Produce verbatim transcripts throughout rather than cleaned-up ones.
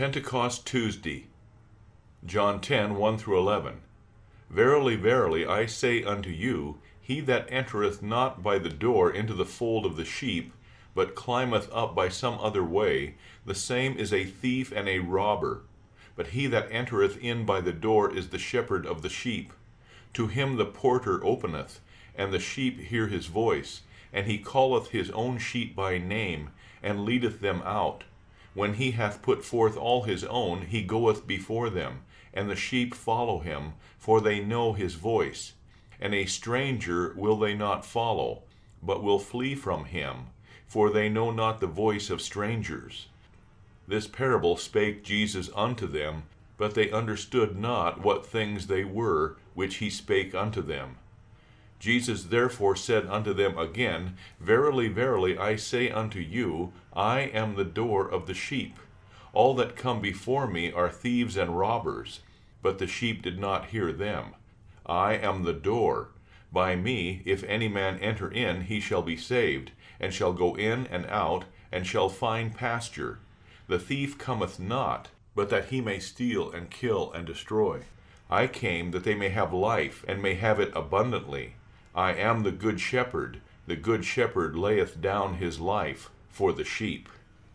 Pentecost Tuesday, John ten, one through eleven. Verily, verily, I say unto you, he that entereth not by the door into the fold of the sheep, but climbeth up by some other way, the same is a thief and a robber. But he that entereth in by the door is the shepherd of the sheep. To him the porter openeth, and the sheep hear his voice, and he calleth his own sheep by name, and leadeth them out. When he hath put forth all his own, he goeth before them, and the sheep follow him, for they know his voice. And a stranger will they not follow, but will flee from him, for they know not the voice of strangers. This parable spake Jesus unto them, but they understood not what things they were which he spake unto them. Jesus therefore said unto them again, Verily, verily, I say unto you, I am the door of the sheep. All that come before me are thieves and robbers, but the sheep did not hear them. I am the door. By me, if any man enter in, he shall be saved, and shall go in and out, and shall find pasture. The thief cometh not, but that he may steal and kill and destroy. I came that they may have life, and may have it abundantly. I am the good shepherd. The good shepherd layeth down his life for the sheep.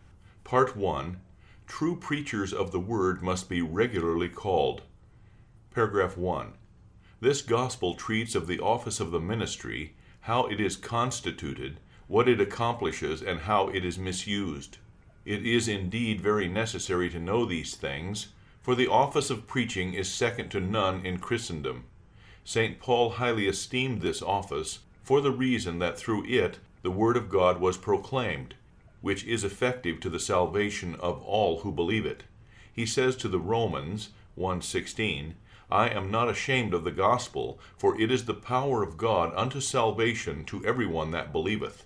Part one. True preachers of the word must be regularly called. Paragraph one. This gospel treats of the office of the ministry, how it is constituted, what it accomplishes, and how it is misused. It is indeed very necessary to know these things, for the office of preaching is second to none in Christendom. Saint Paul highly esteemed this office, for the reason that through it the word of God was proclaimed, which is effective to the salvation of all who believe it. He says to the Romans one sixteen, I am not ashamed of the gospel, for it is the power of God unto salvation to everyone that believeth.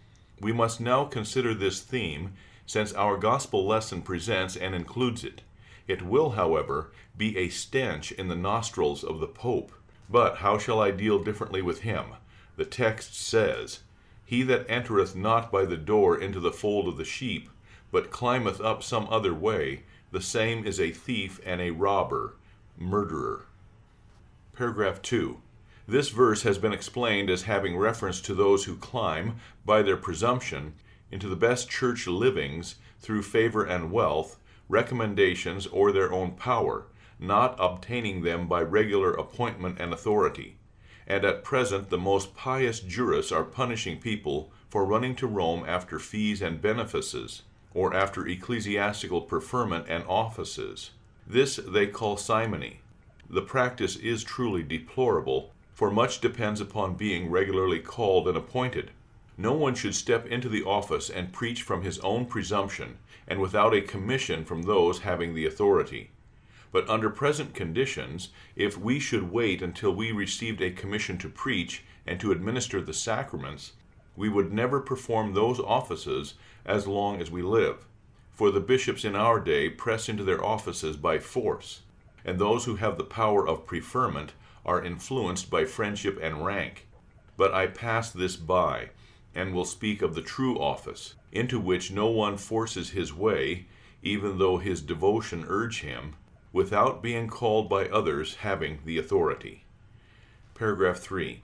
We must now consider this theme, since our gospel lesson presents and includes it. It will, however, be a stench in the nostrils of the Pope. But how shall I deal differently with him? The text says, He that entereth not by the door into the fold of the sheep, but climbeth up some other way, the same is a thief and a robber, murderer. Paragraph two. This verse has been explained as having reference to those who climb, by their presumption, into the best church livings through favor and wealth, recommendations, or their own power, not obtaining them by regular appointment and authority. And at present the most pious jurists are punishing people for running to Rome after fees and benefices, or after ecclesiastical preferment and offices. This they call simony. The practice is truly deplorable, for much depends upon being regularly called and appointed. No one should step into the office and preach from his own presumption, and without a commission from those having the authority. But under present conditions, if we should wait until we received a commission to preach and to administer the sacraments, we would never perform those offices as long as we live. For the bishops in our day press into their offices by force, and those who have the power of preferment are influenced by friendship and rank. But I pass this by, and will speak of the true office, into which no one forces his way, even though his devotion urge him, without being called by others having the authority. Paragraph three.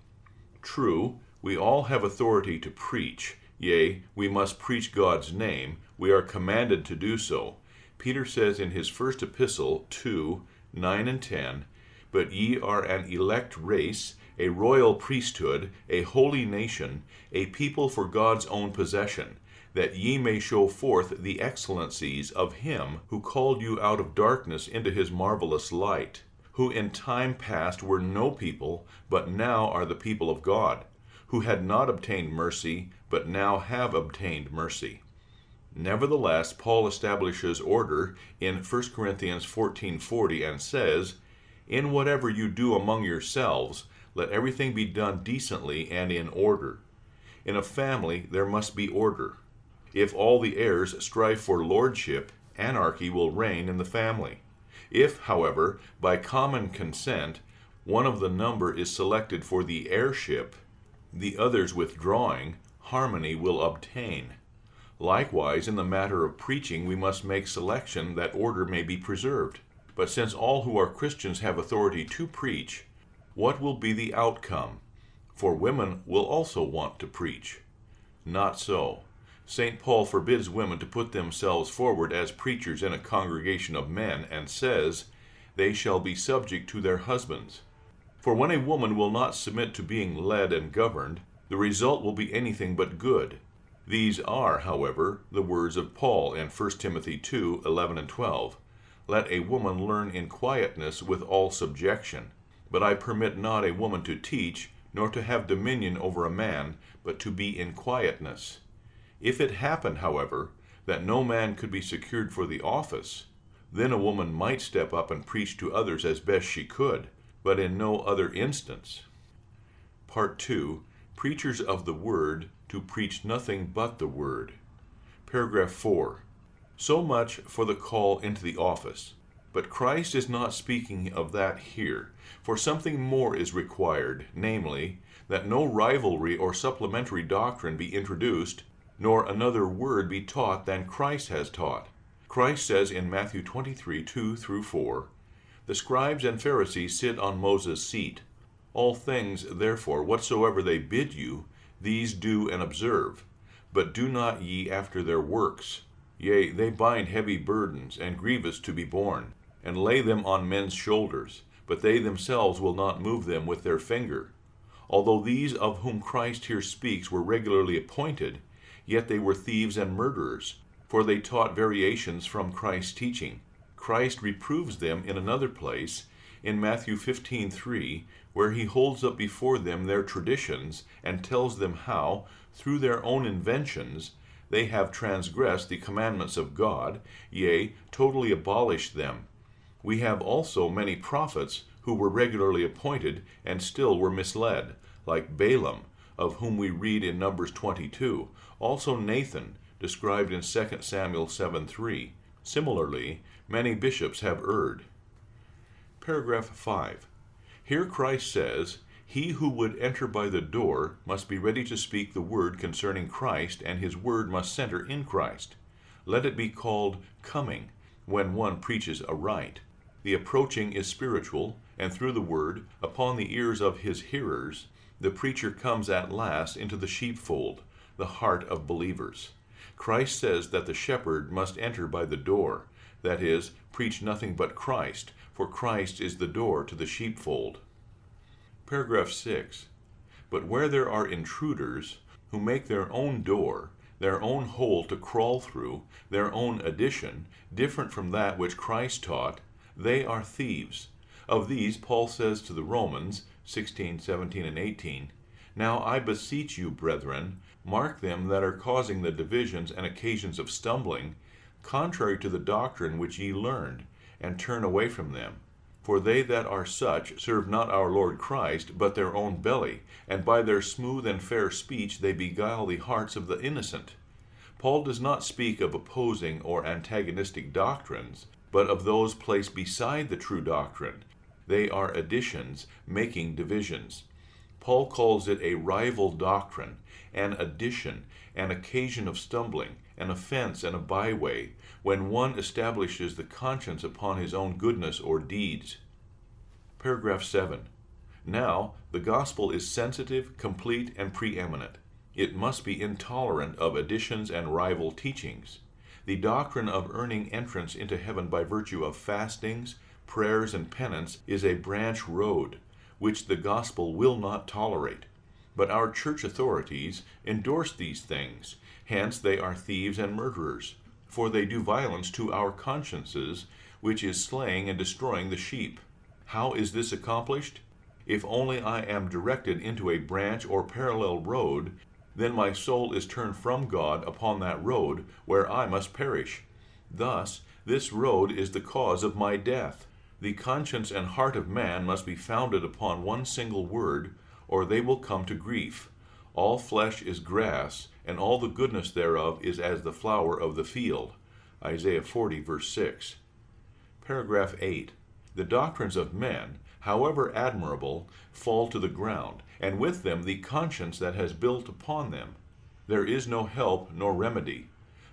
True, we all have authority to preach, yea, we must preach God's name, we are commanded to do so. Peter says in his first epistle, two, nine and ten, But ye are an elect race, a royal priesthood, a holy nation, a people for God's own possession, that ye may show forth the excellencies of him who called you out of darkness into his marvelous light, who in time past were no people, but now are the people of God, who had not obtained mercy, but now have obtained mercy. Nevertheless, Paul establishes order in First Corinthians fourteen forty and says, In whatever you do among yourselves, let everything be done decently and in order. In a family there must be order. If all the heirs strive for lordship, anarchy will reign in the family. If, however, by common consent, one of the number is selected for the heirship, the others withdrawing, harmony will obtain. Likewise, in the matter of preaching, we must make selection that order may be preserved. But since all who are Christians have authority to preach, what will be the outcome? For women will also want to preach. Not so. Saint Paul forbids women to put themselves forward as preachers in a congregation of men, and says, "They shall be subject to their husbands." For when a woman will not submit to being led and governed, the result will be anything but good. These are, however, the words of Paul in First Timothy two, eleven and twelve. "Let a woman learn in quietness with all subjection. But I permit not a woman to teach, nor to have dominion over a man, but to be in quietness." If it happened, however, that no man could be secured for the office, then a woman might step up and preach to others as best she could, but in no other instance. Part two. Preachers of the Word, to preach nothing but the Word. Paragraph four. So much for the call into the office. But Christ is not speaking of that here, for something more is required, namely, that no rivalry or supplementary doctrine be introduced, nor another word be taught than Christ has taught. Christ says in Matthew twenty-three, two through four, "The scribes and Pharisees sit on Moses' seat. All things, therefore, whatsoever they bid you, these do and observe. But do not ye after their works. Yea, they bind heavy burdens, and grievous to be borne, and lay them on men's shoulders, but they themselves will not move them with their finger. Although these of whom Christ here speaks were regularly appointed, yet they were thieves and murderers, for they taught variations from Christ's teaching." Christ reproves them in another place, in Matthew fifteen, three, where he holds up before them their traditions, and tells them how, through their own inventions, they have transgressed the commandments of God, yea, totally abolished them. We have also many prophets who were regularly appointed, and still were misled, like Balaam, of whom we read in Numbers twenty-two, also Nathan, described in Second Samuel seven, three. Similarly, many bishops have erred. Paragraph five. Here Christ says, "He who would enter by the door must be ready to speak the word concerning Christ, and his word must center in Christ. Let it be called coming, when one preaches aright. The approaching is spiritual, and through the word, upon the ears of his hearers, the preacher comes at last into the sheepfold, the heart of believers." Christ says that the shepherd must enter by the door, that is, preach nothing but Christ, for Christ is the door to the sheepfold. Paragraph six. But where there are intruders, who make their own door, their own hole to crawl through, their own addition, different from that which Christ taught, they are thieves. Of these Paul says to the Romans, sixteen, seventeen, and eighteen, "Now I beseech you, brethren, mark them that are causing the divisions and occasions of stumbling, contrary to the doctrine which ye learned, and turn away from them. For they that are such serve not our Lord Christ, but their own belly, and by their smooth and fair speech they beguile the hearts of the innocent." Paul does not speak of opposing or antagonistic doctrines, but of those placed beside the true doctrine. They are additions, making divisions. Paul calls it a rival doctrine, an addition, an occasion of stumbling, an offense and a byway, when one establishes the conscience upon his own goodness or deeds. Paragraph seven. Now, the gospel is sensitive, complete, and preeminent. It must be intolerant of additions and rival teachings. The doctrine of earning entrance into heaven by virtue of fastings, prayers, and penance is a branch road, which the gospel will not tolerate. But our church authorities endorse these things, hence they are thieves and murderers, for they do violence to our consciences, which is slaying and destroying the sheep. How is this accomplished? If only I am directed into a branch or parallel road, then my soul is turned from God upon that road, where I must perish. Thus, this road is the cause of my death. The conscience and heart of man must be founded upon one single word, or they will come to grief. All flesh is grass, and all the goodness thereof is as the flower of the field. Isaiah forty, verse six. Paragraph eight. The doctrines of men, however admirable, fall to the ground, and with them the conscience that has built upon them. There is no help nor remedy.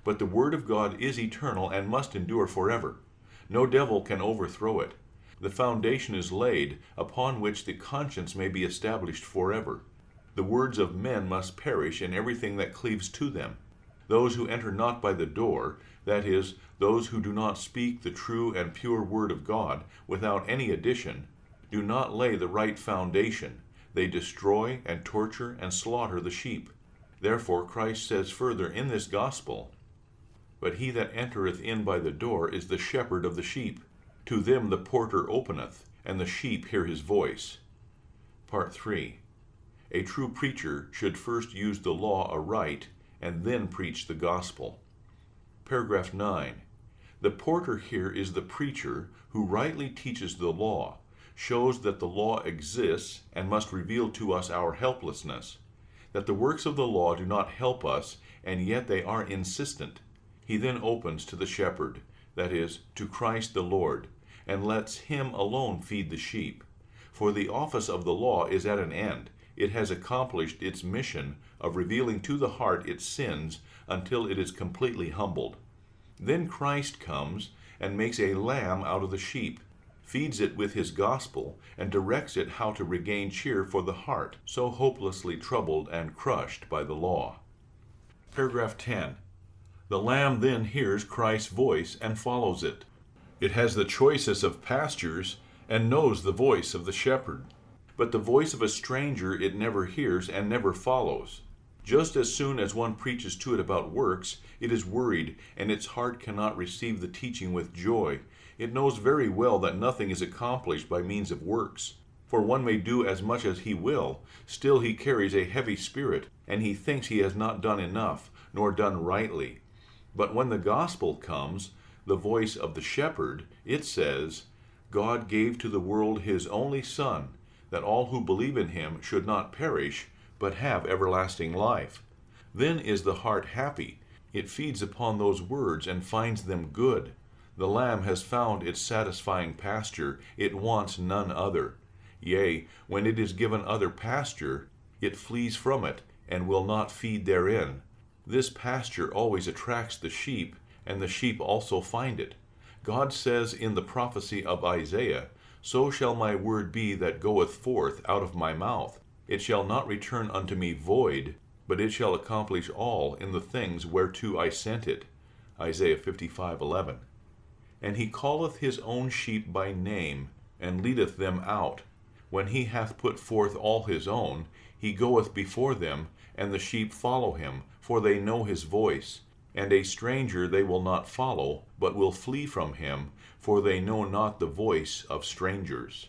But the word of God is eternal and must endure forever. No devil can overthrow it. The foundation is laid upon which the conscience may be established forever. The words of men must perish and everything that cleaves to them. Those who enter not by the door, that is, those who do not speak the true and pure word of God without any addition, do not lay the right foundation. They destroy and torture and slaughter the sheep. Therefore Christ says further in this gospel, "But he that entereth in by the door is the shepherd of the sheep. To them the porter openeth, and the sheep hear his voice." Part three. A true preacher should first use the law aright, and then preach the gospel. Paragraph nine. The porter here is the preacher who rightly teaches the law, shows that the law exists and must reveal to us our helplessness, that the works of the law do not help us, and yet they are insistent. He then opens to the shepherd, that is, to Christ the Lord, and lets him alone feed the sheep. For the office of the law is at an end. It has accomplished its mission of revealing to the heart its sins until it is completely humbled. Then Christ comes and makes a lamb out of the sheep, feeds it with his gospel, and directs it how to regain cheer for the heart, so hopelessly troubled and crushed by the law. Paragraph ten. The lamb then hears Christ's voice and follows it. It has the choicest of pastures and knows the voice of the shepherd. But the voice of a stranger it never hears and never follows. Just as soon as one preaches to it about works, it is worried, and its heart cannot receive the teaching with joy. It knows very well that nothing is accomplished by means of works. For one may do as much as he will, still he carries a heavy spirit, and he thinks he has not done enough, nor done rightly. But when the gospel comes, the voice of the shepherd, it says, "God gave to the world his only Son, that all who believe in him should not perish, but have everlasting life." Then is the heart happy. It feeds upon those words and finds them good. The lamb has found its satisfying pasture. It wants none other. Yea, when it is given other pasture, it flees from it, and will not feed therein. This pasture always attracts the sheep, and the sheep also find it. God says in the prophecy of Isaiah, "So shall my word be that goeth forth out of my mouth. It shall not return unto me void, but it shall accomplish all in the things whereto I sent it." Isaiah fifty-five eleven. And he calleth his own sheep by name, and leadeth them out. When he hath put forth all his own, he goeth before them, and the sheep follow him, for they know his voice. And a stranger they will not follow, but will flee from him, for they know not the voice of strangers.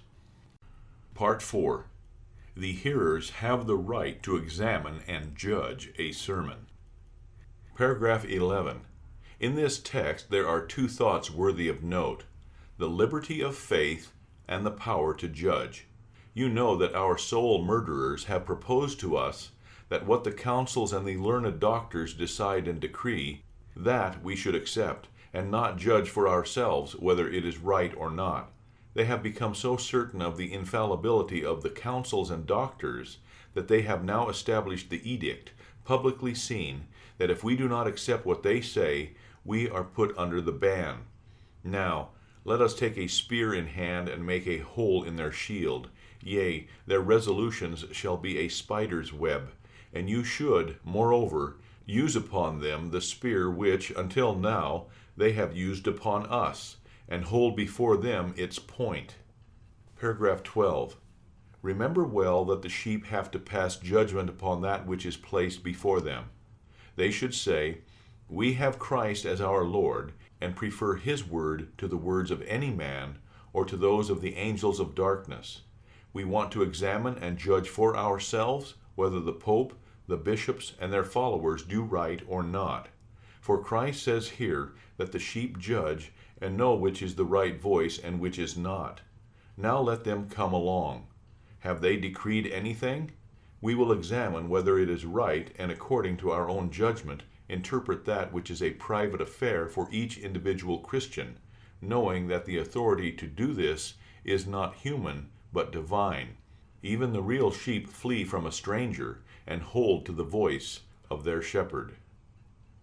Part four. The hearers have the right to examine and judge a sermon. Paragraph eleven. In this text there are two thoughts worthy of note: the liberty of faith and the power to judge. You know that our soul murderers have proposed to us that what the councils and the learned doctors decide and decree, that we should accept, and not judge for ourselves whether it is right or not. They have become so certain of the infallibility of the councils and doctors that they have now established the edict, publicly seen, that if we do not accept what they say, we are put under the ban. Now, let us take a spear in hand and make a hole in their shield. Yea, their resolutions shall be a spider's web. And you should, moreover, use upon them the spear which, until now, they have used upon us, and hold before them its point. Paragraph twelve. Remember well that the sheep have to pass judgment upon that which is placed before them. They should say, "We have Christ as our Lord, and prefer his word to the words of any man, or to those of the angels of darkness. We want to examine and judge for ourselves whether the Pope, the bishops, and their followers do right or not. For Christ says here that the sheep judge and know which is the right voice and which is not. Now let them come along. Have they decreed anything? We will examine whether it is right, and according to our own judgment, interpret that which is a private affair for each individual Christian, knowing that the authority to do this is not human, but divine. Even the real sheep flee from a stranger, and hold to the voice of their shepherd."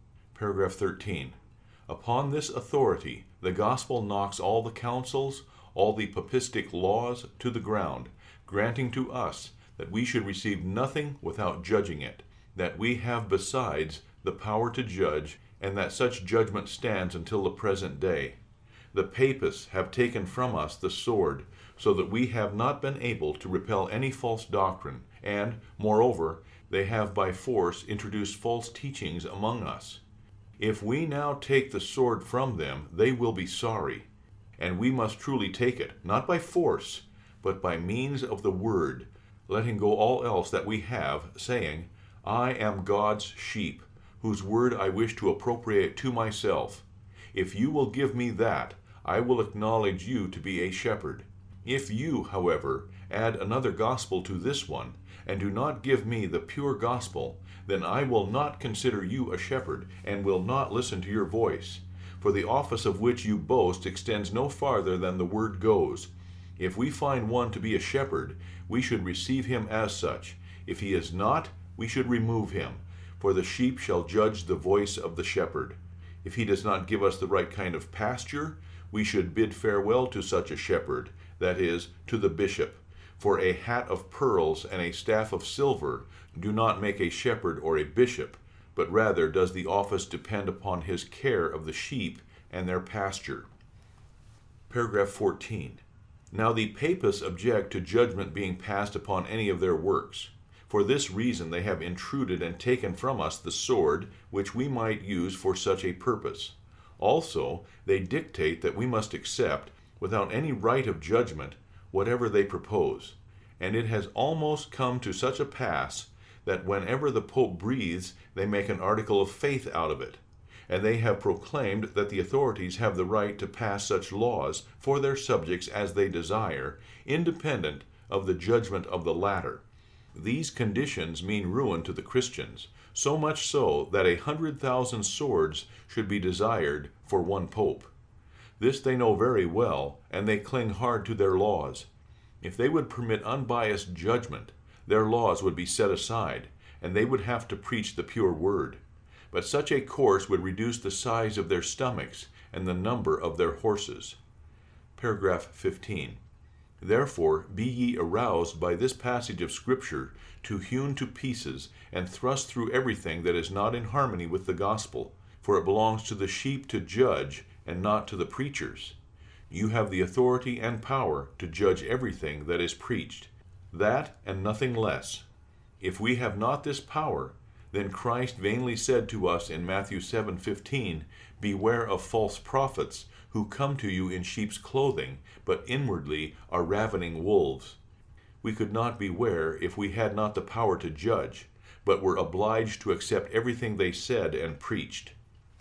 Paragraph thirteen. Upon this authority, the gospel knocks all the councils, all the papistic laws to the ground, granting to us that we should receive nothing without judging it, that we have besides the power to judge, and that such judgment stands until the present day. The papists have taken from us the sword, so that we have not been able to repel any false doctrine, and, moreover, they have by force introduced false teachings among us. If we now take the sword from them, they will be sorry, and we must truly take it, not by force, but by means of the word, letting go all else that we have, saying, I am God's sheep, whose word I wish to appropriate to myself. If you will give me that, I will acknowledge you to be a shepherd. If you, however, add another gospel to this one, and do not give me the pure gospel, then I will not consider you a shepherd, and will not listen to your voice. For the office of which you boast extends no farther than the word goes. If we find one to be a shepherd, we should receive him as such. If he is not, we should remove him, for the sheep shall judge the voice of the shepherd. If he does not give us the right kind of pasture, we should bid farewell to such a shepherd, that is, to the bishop. For a hat of pearls and a staff of silver do not make a shepherd or a bishop, but rather does the office depend upon his care of the sheep and their pasture. Paragraph fourteen. Now the papists object to judgment being passed upon any of their works. For this reason they have intruded and taken from us the sword, which we might use for such a purpose. Also, they dictate that we must accept, without any right of judgment, whatever they propose. And it has almost come to such a pass that whenever the Pope breathes, they make an article of faith out of it. And they have proclaimed that the authorities have the right to pass such laws for their subjects as they desire, independent of the judgment of the latter. These conditions mean ruin to the Christians, so much so that a hundred thousand swords should be desired for one pope. This they know very well, and they cling hard to their laws. If they would permit unbiased judgment, their laws would be set aside, and they would have to preach the pure word. But such a course would reduce the size of their stomachs and the number of their horses. Paragraph fifteen. Therefore be ye aroused by this passage of Scripture to hewn to pieces and thrust through everything that is not in harmony with the gospel, for it belongs to the sheep to judge, and not to the preachers. You have the authority and power to judge everything that is preached, that and nothing less. If we have not this power, then Christ vainly said to us in Matthew seven fifteen, Beware of false prophets, who come to you in sheep's clothing, but inwardly are ravening wolves. We could not beware if we had not the power to judge, but were obliged to accept everything they said and preached.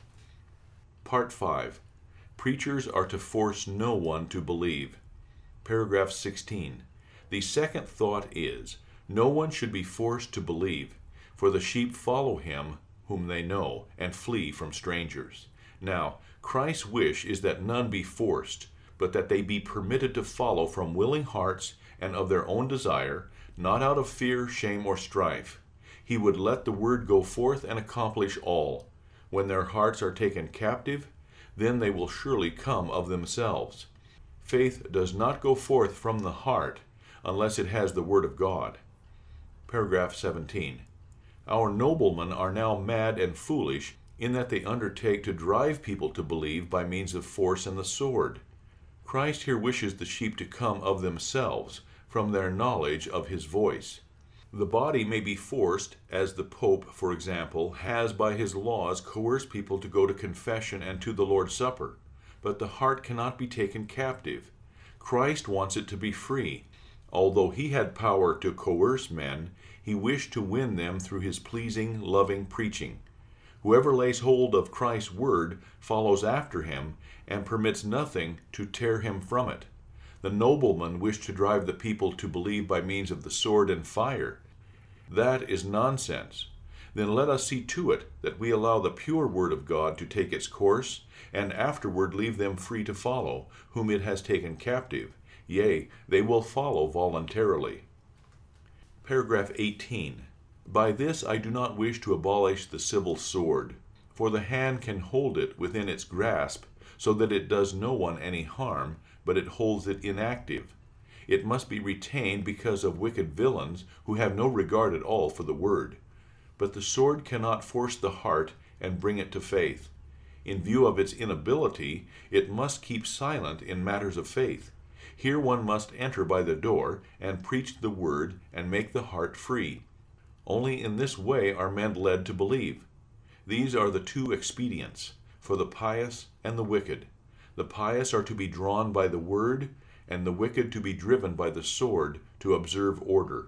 Part five. Preachers are to force no one to believe. Paragraph sixteen. The second thought is, no one should be forced to believe, for the sheep follow him whom they know, and flee from strangers. Now, Christ's wish is that none be forced, but that they be permitted to follow from willing hearts and of their own desire, not out of fear, shame, or strife. He would let the word go forth and accomplish all. When their hearts are taken captive, then they will surely come of themselves. Faith does not go forth from the heart unless it has the word of God. Paragraph seventeen. Our noblemen are now mad and foolish in that they undertake to drive people to believe by means of force and the sword. Christ here wishes the sheep to come of themselves, from their knowledge of his voice. The body may be forced, as the Pope, for example, has by his laws coerced people to go to confession and to the Lord's Supper, but the heart cannot be taken captive. Christ wants it to be free. Although he had power to coerce men, he wished to win them through his pleasing, loving preaching. Whoever lays hold of Christ's word follows after him and permits nothing to tear him from it. The nobleman wished to drive the people to believe by means of the sword and fire. That is nonsense. Then let us see to it that we allow the pure word of God to take its course, and afterward leave them free to follow, whom it has taken captive. Yea, they will follow voluntarily. Paragraph eighteen. By this I do not wish to abolish the civil sword. For the hand can hold it within its grasp, so that it does no one any harm, but it holds it inactive. It must be retained because of wicked villains who have no regard at all for the word. But the sword cannot force the heart and bring it to faith. In view of its inability, it must keep silent in matters of faith. Here one must enter by the door and preach the word and make the heart free. Only in this way are men led to believe. These are the two expedients, for the pious and the wicked. The pious are to be drawn by the word, and the wicked to be driven by the sword to observe order.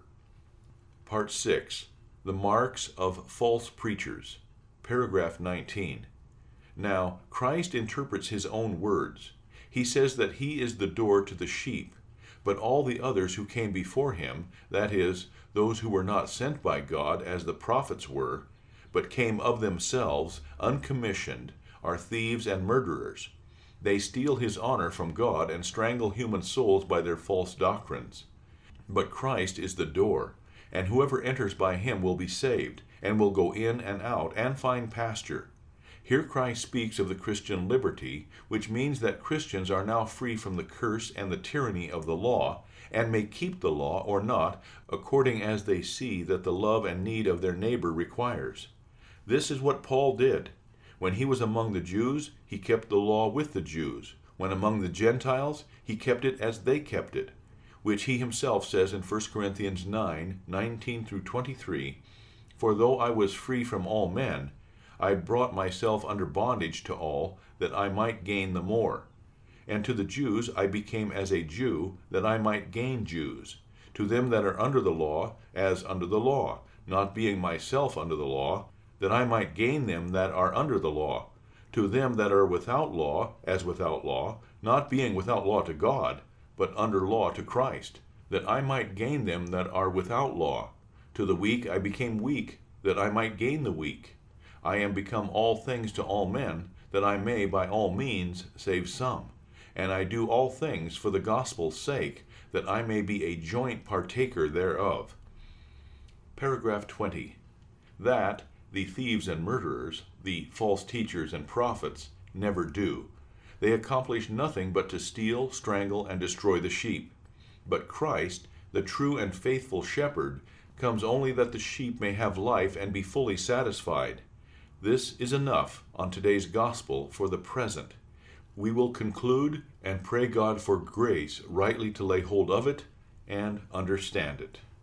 Part six. The marks of false preachers. Paragraph nineteen. Now, Christ interprets his own words. He says that he is the door to the sheep, but all the others who came before him, that is, those who were not sent by God as the prophets were, but came of themselves, uncommissioned, are thieves and murderers. They steal his honor from God and strangle human souls by their false doctrines. But Christ is the door, and whoever enters by him will be saved, and will go in and out and find pasture. Here Christ speaks of the Christian liberty, which means that Christians are now free from the curse and the tyranny of the law, and may keep the law or not, according as they see that the love and need of their neighbor requires. This is what Paul did. When he was among the Jews, he kept the law with the Jews. When among the Gentiles, he kept it as they kept it, which he himself says in First Corinthians nine, nineteen through twenty-three, For though I was free from all men, I brought myself under bondage to all, that I might gain the more. And to the Jews I became as a Jew, that I might gain Jews. To them that are under the law, as under the law, not being myself under the law, that I might gain them that are under the law. To them that are without law, as without law, not being without law to God, but under law to Christ, that I might gain them that are without law. To the weak I became weak, that I might gain the weak. I am become all things to all men, that I may by all means save some. And I do all things for the gospel's sake, that I may be a joint partaker thereof. Paragraph twenty. That the thieves and murderers, the false teachers and prophets, never do. They accomplish nothing but to steal, strangle, and destroy the sheep. But Christ, the true and faithful shepherd, comes only that the sheep may have life and be fully satisfied. This is enough on today's gospel for the present. We will conclude and pray God for grace rightly to lay hold of it and understand it.